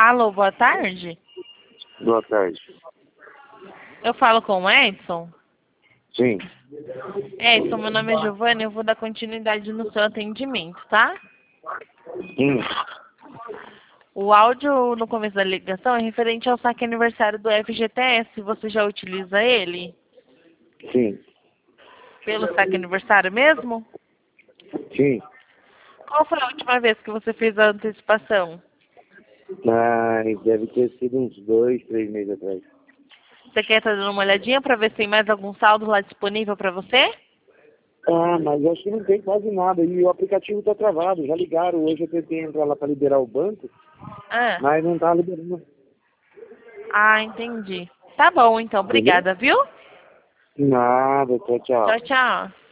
Alô, boa tarde. Boa tarde. Eu falo com o Edson. Sim. Edson, meu nome é Giovana e eu vou dar continuidade no seu atendimento, tá? Sim. O áudio no começo da ligação é referente ao saque aniversário do FGTS. Você já utiliza ele? Sim. Pelo saque aniversário mesmo? Sim. Qual foi a última vez que você fez a antecipação? Mas deve ter sido uns 2, 3 meses atrás. Você quer estar dando uma olhadinha para ver se tem mais algum saldo lá disponível para você? Ah, mas acho que não tem quase nada. E o aplicativo tá travado. Já ligaram. Hoje eu tentei entrar lá para liberar o banco, Ah, mas não tá liberando. entendi. Tá bom, então. Entendeu? Obrigada, viu? Nada. Tchau, tchau. Tchau, tchau.